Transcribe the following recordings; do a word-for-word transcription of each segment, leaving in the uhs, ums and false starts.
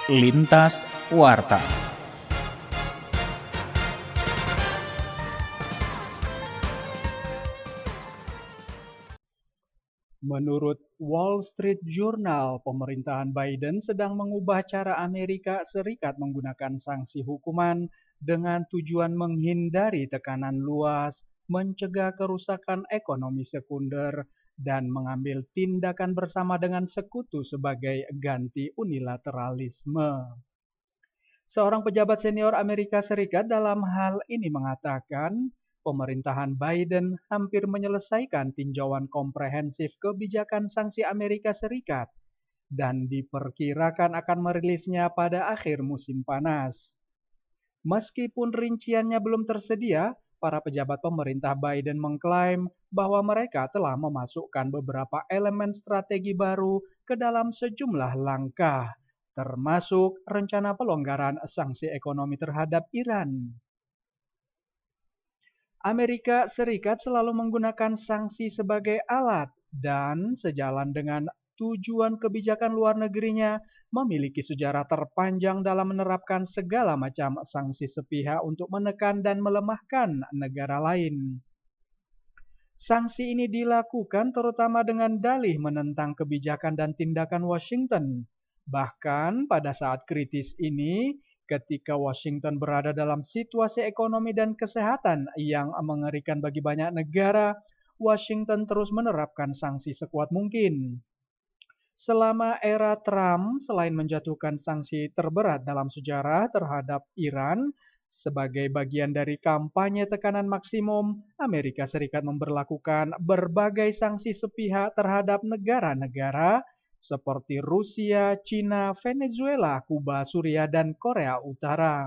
Lintas Warta. Menurut Wall Street Journal, pemerintahan Biden sedang mengubah cara Amerika Serikat menggunakan sanksi hukuman dengan tujuan menghindari tekanan luas, mencegah kerusakan ekonomi sekunder, dan mengambil tindakan bersama dengan sekutu sebagai ganti unilateralisme. Seorang pejabat senior Amerika Serikat dalam hal ini mengatakan, pemerintahan Biden hampir menyelesaikan tinjauan komprehensif kebijakan sanksi Amerika Serikat dan diperkirakan akan merilisnya pada akhir musim panas. Meskipun rinciannya belum tersedia, para pejabat pemerintah Biden mengklaim bahwa mereka telah memasukkan beberapa elemen strategi baru ke dalam sejumlah langkah, termasuk rencana pelonggaran sanksi ekonomi terhadap Iran. Amerika Serikat selalu menggunakan sanksi sebagai alat dan sejalan dengan tujuan kebijakan luar negerinya memiliki sejarah terpanjang dalam menerapkan segala macam sanksi sepihak untuk menekan dan melemahkan negara lain. Sanksi ini dilakukan terutama dengan dalih menentang kebijakan dan tindakan Washington. Bahkan pada saat kritis ini, ketika Washington berada dalam situasi ekonomi dan kesehatan yang mengerikan bagi banyak negara, Washington terus menerapkan sanksi sekuat mungkin. Selama era Trump, selain menjatuhkan sanksi terberat dalam sejarah terhadap Iran, sebagai bagian dari kampanye tekanan maksimum, Amerika Serikat memberlakukan berbagai sanksi sepihak terhadap negara-negara seperti Rusia, Cina, Venezuela, Kuba, Suriah, dan Korea Utara.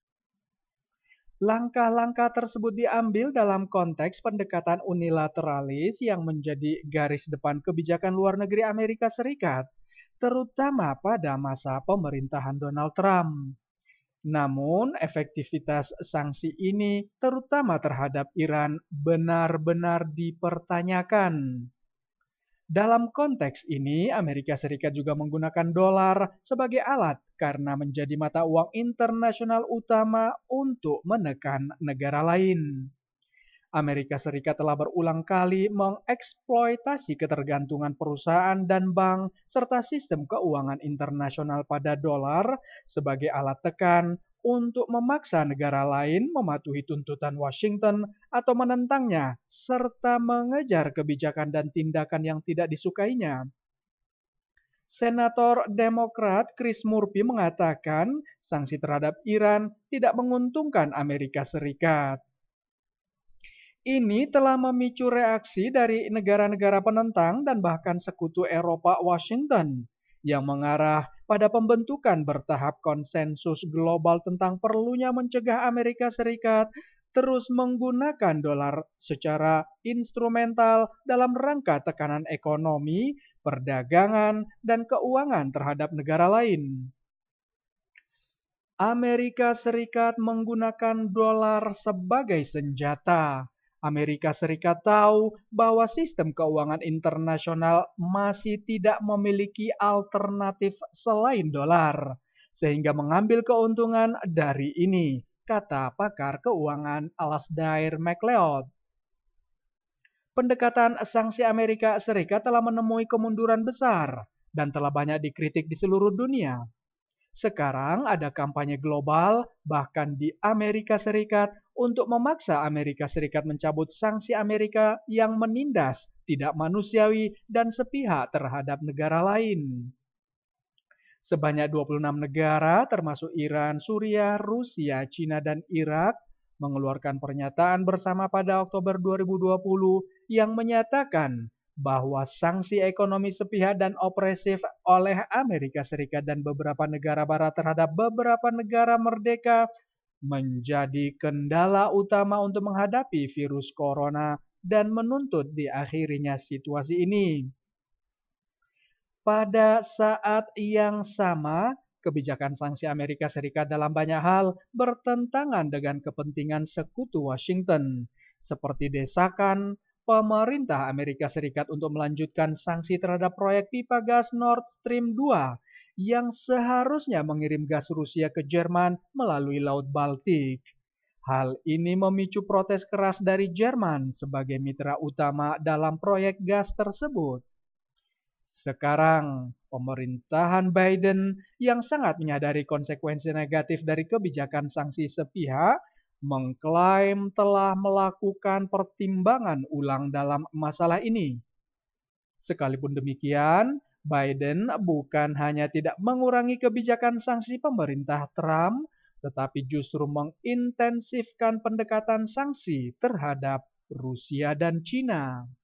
Langkah-langkah tersebut diambil dalam konteks pendekatan unilateralis yang menjadi garis depan kebijakan luar negeri Amerika Serikat, terutama pada masa pemerintahan Donald Trump. Namun, efektivitas sanksi ini, terutama terhadap Iran, benar-benar dipertanyakan. Dalam konteks ini, Amerika Serikat juga menggunakan dolar sebagai alat karena menjadi mata uang internasional utama untuk menekan negara lain. Amerika Serikat telah berulang kali mengeksploitasi ketergantungan perusahaan dan bank serta sistem keuangan internasional pada dolar sebagai alat tekan untuk memaksa negara lain mematuhi tuntutan Washington atau menentangnya, serta mengejar kebijakan dan tindakan yang tidak disukainya. Senator Demokrat Chris Murphy mengatakan sanksi terhadap Iran tidak menguntungkan Amerika Serikat. Ini telah memicu reaksi dari negara-negara penentang dan bahkan sekutu Eropa Washington yang mengarah pada pembentukan bertahap konsensus global tentang perlunya mencegah Amerika Serikat terus menggunakan dolar secara instrumental dalam rangka tekanan ekonomi, perdagangan, dan keuangan terhadap negara lain. Amerika Serikat menggunakan dolar sebagai senjata. Amerika Serikat tahu bahwa sistem keuangan internasional masih tidak memiliki alternatif selain dolar, sehingga mengambil keuntungan dari ini, kata pakar keuangan Alasdair MacLeod. Pendekatan sanksi Amerika Serikat telah menemui kemunduran besar dan telah banyak dikritik di seluruh dunia. Sekarang ada kampanye global, bahkan di Amerika Serikat, untuk memaksa Amerika Serikat mencabut sanksi Amerika yang menindas, tidak manusiawi, dan sepihak terhadap negara lain. Sebanyak dua puluh enam negara, termasuk Iran, Suriah, Rusia, Cina, dan Irak, mengeluarkan pernyataan bersama pada Oktober dua ribu dua puluh yang menyatakan bahwa sanksi ekonomi sepihak dan opresif oleh Amerika Serikat dan beberapa negara barat terhadap beberapa negara merdeka menjadi kendala utama untuk menghadapi virus corona dan menuntut diakhirinya situasi ini. Pada saat yang sama, kebijakan sanksi Amerika Serikat dalam banyak hal bertentangan dengan kepentingan sekutu Washington, seperti desakan pemerintah Amerika Serikat untuk melanjutkan sanksi terhadap proyek pipa gas Nord Stream dua yang seharusnya mengirim gas Rusia ke Jerman melalui Laut Baltik. Hal ini memicu protes keras dari Jerman sebagai mitra utama dalam proyek gas tersebut. Sekarang, pemerintahan Biden yang sangat menyadari konsekuensi negatif dari kebijakan sanksi sepihak mengklaim telah melakukan pertimbangan ulang dalam masalah ini. Sekalipun demikian, Biden bukan hanya tidak mengurangi kebijakan sanksi pemerintah Trump, tetapi justru mengintensifkan pendekatan sanksi terhadap Rusia dan Cina.